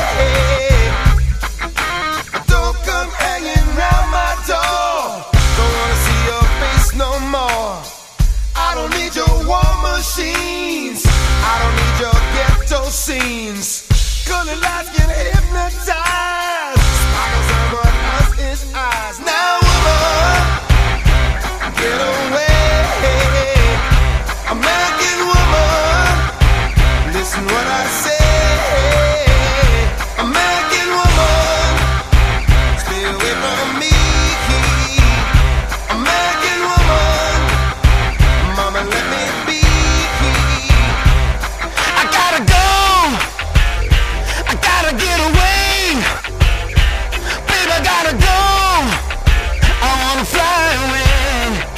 Don't come hanging round my door. Don't wanna see your face no more. I don't need your war machines. I don't need your ghetto scenes. Colored lights can hypnotize. Sparkles on my husband's eyes. Now, woman, get away. American woman, listen what I say. American woman, stay away from me. American woman, mama, let me be. I gotta go. I gotta get away. Babe, I gotta go. I wanna fly away.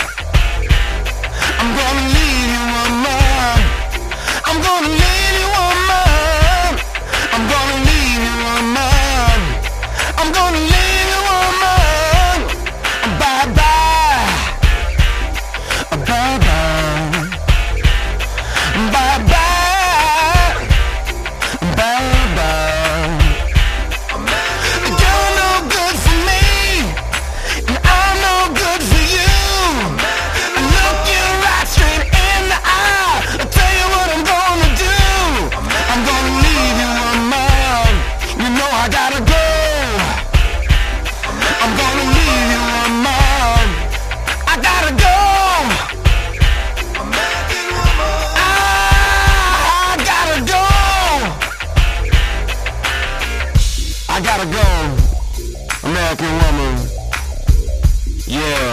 I'm gonna leave you, woman. I'm gonna leave you, woman. I'm gonna leave you, woman. I'm gonna leave you, woman. Bye-bye. Bye-bye. Bye-bye. Bye-bye. You're no good for me, and I'm no good for you. Look you right straight in the eye. I'll tell you what I'm gonna do. I'm gonna leave you, woman. You know I gotta go. I'm gonna leave you, woman. I gotta go. I gotta go. I gotta go. American woman. Yeah.